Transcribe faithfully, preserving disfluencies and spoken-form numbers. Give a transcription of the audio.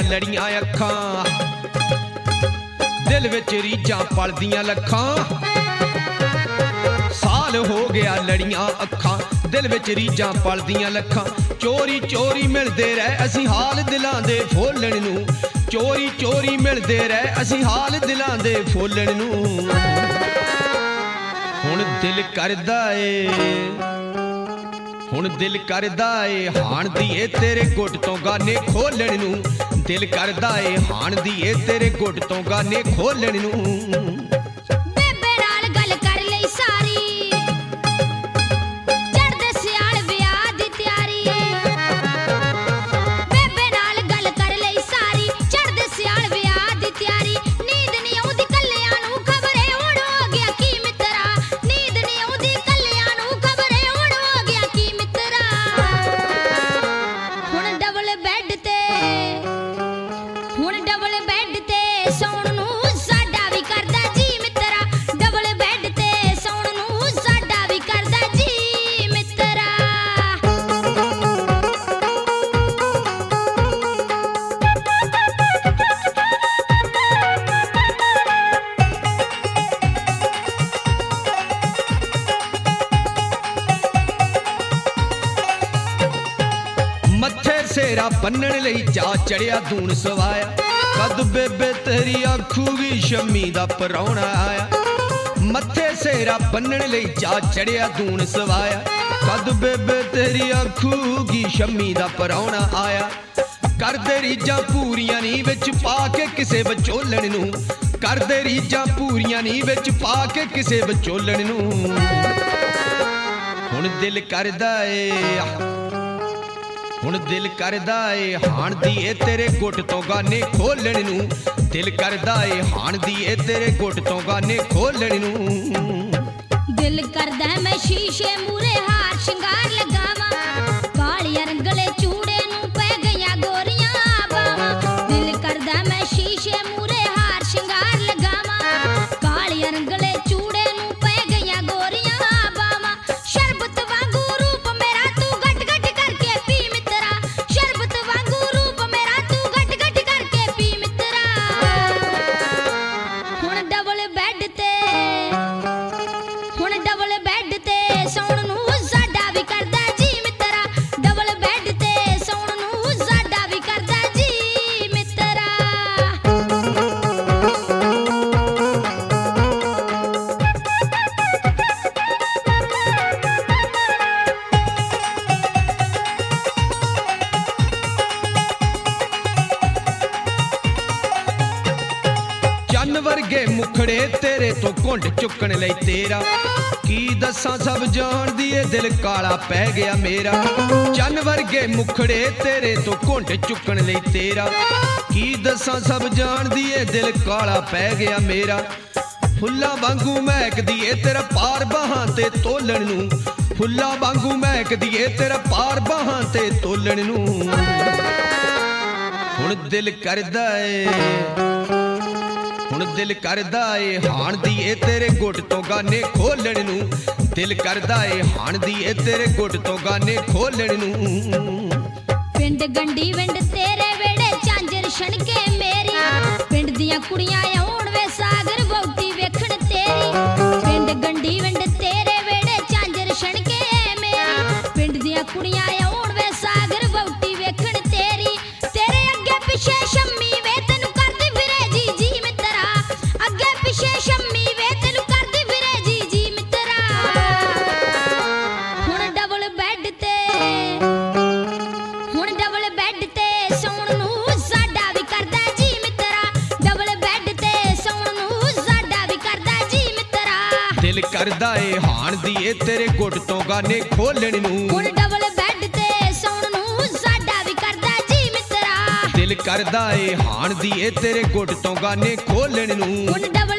लड़ियां अखां, दिल विच रीझां पलदियां लखां। साल हो गया लड़ियां अखां, दिल विच रीझां पलदियां लखां। चोरी चोरी मिलदे रह असीं हाल दिलां दे फोलण नूं, चोरी चोरी मिलदे रह असीं हाल दिलां दे फोलण नूं। हुण दिल करदा ए, हुण दिल करदा ए हाण दीए तेरे गुट तो गाने खोलण नूं, दिल करदा ए हाण दीए तेरे गुट तो गाने खोलण नूं। बेबे नाल गल कर लई सारी, चढ़दे सियाल विआह दी तैयारी। बेबे नाल गल कर लई सारी, चढ़दे सियाल विआह दी तैयारी। नींद नहीं आउंदी कल्लियां नूं, खबरे हुण हो गया की मित्रा। नींद नहीं आउंदी कल्लियां नूं, खबरे हुण हो गया की मित्रा। हुण डबल बैड ते, हुण डबल बैड ते सौण नूं साडा भी करदा जी मित्रा। डबल बैड ते सौण नूं साडा भी करदा जी मित्रा। मत्थे सेरा बन्नण लई जा चढ़िया दून सवाया, कद बेबे तेरी आखूगी शम्मी दा परौणा आया। मत्थे सेरा बन्नण लई जा चढ़िया दून सवाया, कद बेबे तेरी आखूगी शम्मी दा परौणा आया। करदे रीझां पूरियां नी विच पा के किसे विचोलण नूं, करदे रीझां पूरियां नी विच पा के किसे विचोलण नूं। हुण दिल करदा ए, हुण दिल करदा ए हाण दीए तेरे गुट तो गाने खोलण नूं, दिल करदा ए हाण दीए तेरे गुट तो गाने खोलण नूं। दिल करदा मैं शीशे मूरे हार शिंगार लगावां, कालिया रंगले चूड़े नूं पै गईयां गोरियां बावां। दिल करदा मैं शीशे मूरे हार शिंगार लगावां, कालिया रंगले चूड़े नूं पै गईयां गोरियां बावां। शरबत वांगू रूप मेरा तू गट गट करके पी मित्रा, शरबत वांगू रूप मेरा तू गट गट करके पी मित्रा। हुण डबल बैड ते, हुण डबल बैड ते सौण नूं साडा भी करदा जी मित्रा। डबल बैड ते सौण नूं साडा भी करदा जी मित्रा। चन्न वर्गे मुखड़े तेरे तो घुंड चुकण लई तेरा, की दसां सब जान दिए दिल काला पै गया मेरा। चन्न वर्गे मुखड़े तेरे तो घुंड चुकण लई तेरा, की दसां सब जान दिए दिल काला पै गया मेरा। फुल्लां वांगू महक दिए तेरा पार बाहां ते तोलण नूं, फुल्लां वांगू महक दिए तेरा पार बाहां ते तोलण नूं। हुण दिल करदा ए, हुण दिल करदा ए हाण दीए तेरे गुट तो गाने खोलण नूं, दिल करदा ए हाण दीए तेरे गुट तो गाने खोलण नूं। पिंड गंडी विंड तेरे वेड़े झांजर छणके मेरी, पिंड दियां कुड़ियां आउण वे सागर वहुटी वेखण तेरी। पिंड गंडी विंड तेरे वेड़े झांजर छणके मेरी, पिंड दियां कुड़ियां आउण वे सागर वहुटी वेखण तेरी। तेरे अगे पिछे शम्मी वे तैनूं करदी फिरे जी जी मित्रा, अगे पिछे शम्मी वे तैनूं करदी फिरे जी जी मित्रा। हुण डबल बैड ते, हुण डबल बैड ते सौण नूं साडा भी करदा जी मित्रा। डबल बैड ते सौण नूं साडा भी करदा जी मित्रा। दिल करदा ए हाण दीए तेरे गुट तो गाने खोलण नूं, हुण डबल बैड ते सौण नूं साडा भी करदा जी मित्रा। दिल करदा ए हाण दीए तेरे गुट तो गाने खोलण नूं। हुण डबल